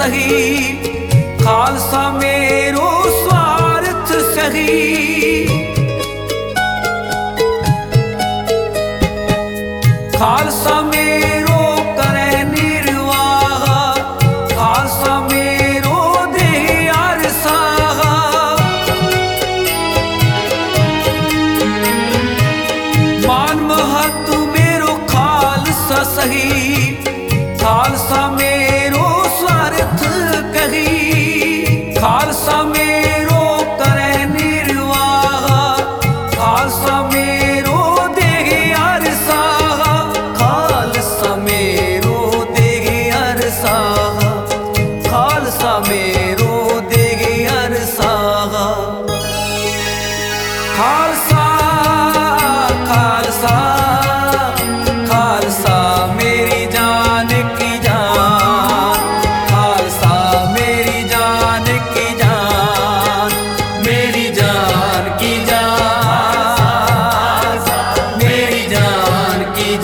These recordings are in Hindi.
सही, खालसा मेरो स्वार्थ सही। खालसा मेरो करे निर्वाह, खालसा मेरो दे अरसाह। मान महत मेरो खालसा सही, खालसा मेरो स्वार्थ कही। खालसा मेरो करे निर्वाह, खालसा मेरो दे अरसाह। खालसा मेरो दे अरसाह, खालसा मेरो दे अरसाह। खालसा खालसा खालसा मेरी जान की जान, खालसा मेरी जान की जान, मेरी जान की जान, मेरी जान की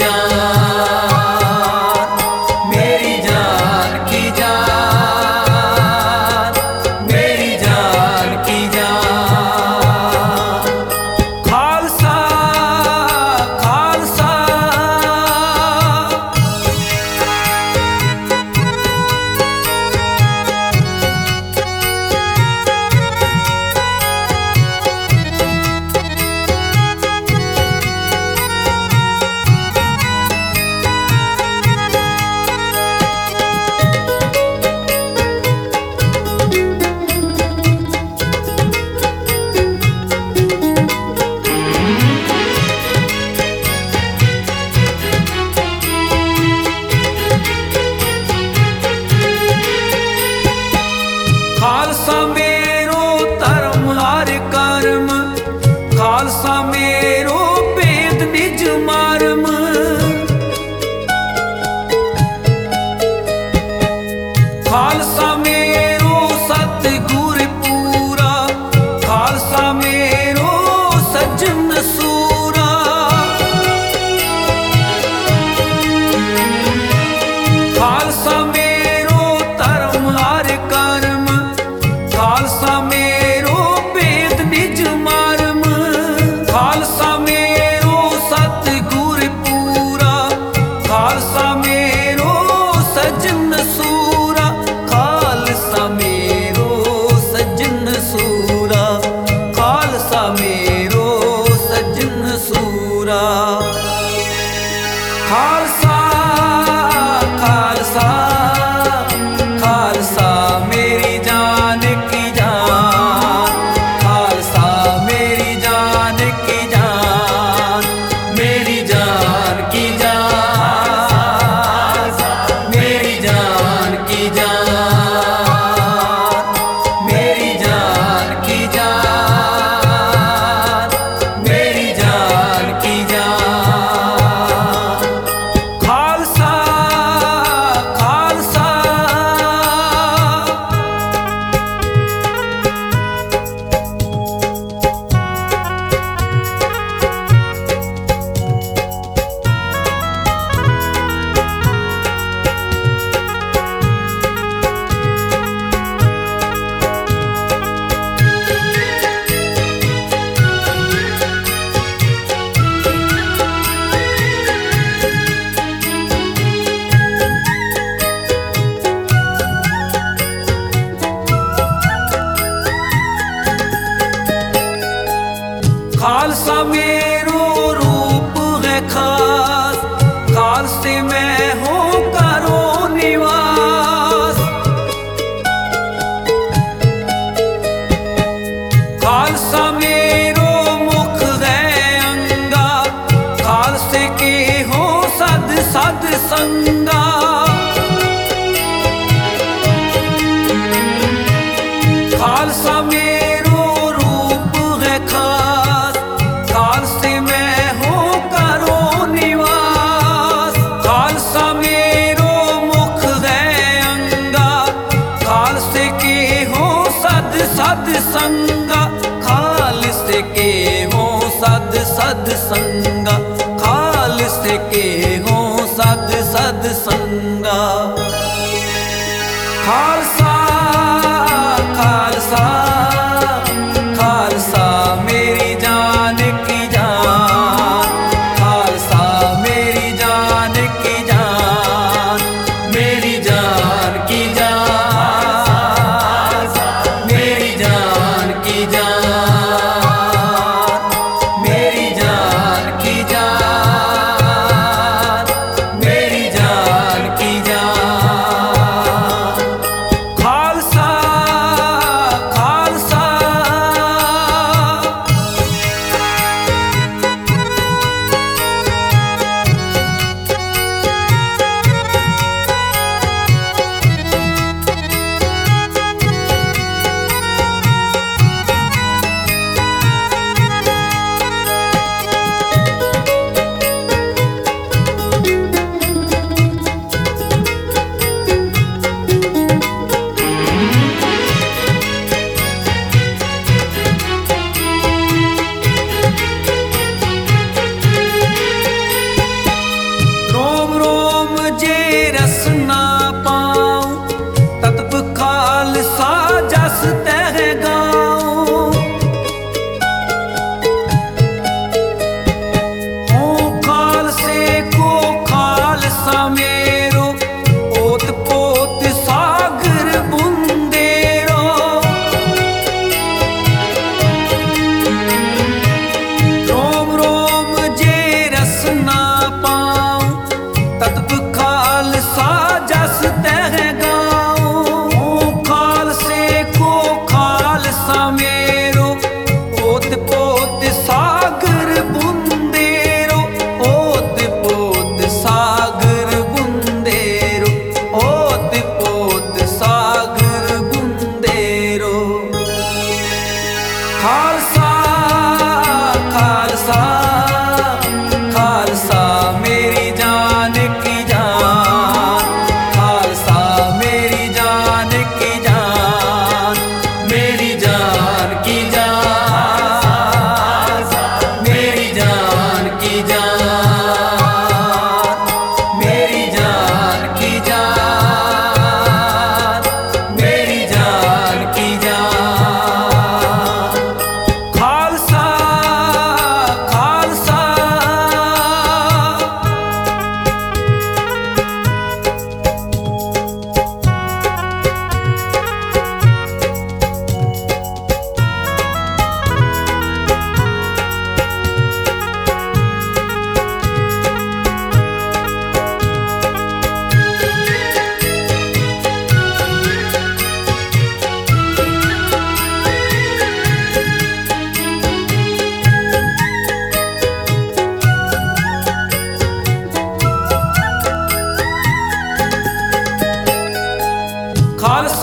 जान, मेरी जान की जान, मेरी जान की जान। खालसा खालसा खालसा मेरो धर्म हर कर्म, खालसा मेरो वेद निज मर्म। खालसा मेरो सतगुर पूरा, खालसा मेरो सज्जन सूरा। खालसा मेरो धर्म हर कर्म, खालसा मेरो वेद निज मर्म। खालसा मेरो सतगुर पूरा, खालसा मेरो सज्जन सूरा। खालसा मेरो सज्जन सूरा, खालसा मेरो सज्जन सूरा। खालसा खालसा खालसा मेरी जान की जान, खालसा मेरी जान की जान, मेरी जान की जान, मेरी जान की जान, मेरी जान की जान, मेरी जान की जान। खालसा खालसा खालसा मेरो रूप है खास, खालसे मैं हूँ करो निवास। खालसा मेरो मुख है अंगा, खालसे के हो सद सद संगा। खालसा मेरो रूप है खास, खालसे मैं हूँ करो निवास। खालसा मेरो मुख है अंगा, खालसे के हो सद सद संगा। खालसे के हो सद सद संगा, खालसे के हो सद सद संगा। खालसा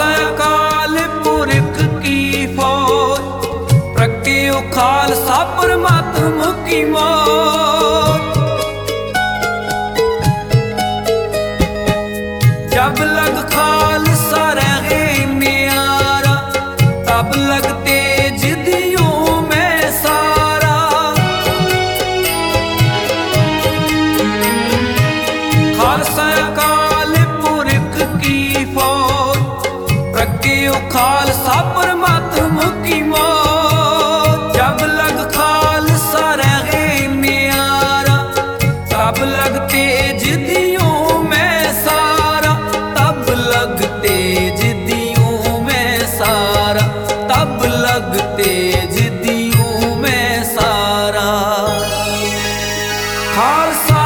खालसा अकाल पुरख की फौज, प्रगट्यो खालसा परमात्म की मौज। जब लग खालसा रहे न्यारा, तब लग तेज दियों में सारा। खालसा अकाल पुरख की फौज, प्रगट्यो खालसा परमात्म की मौज। जब लग खालसा रहे न्यारा, तब लग तेज दियों में सारा। तब लग तेज दियों में सारा, तब लग तेज दियों में सारा। खालसा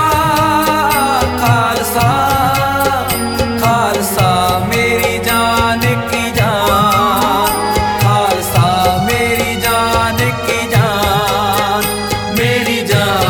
खालसा खालसा मेरी जान की जान, खालसा मेरी जान की जान, मेरी जान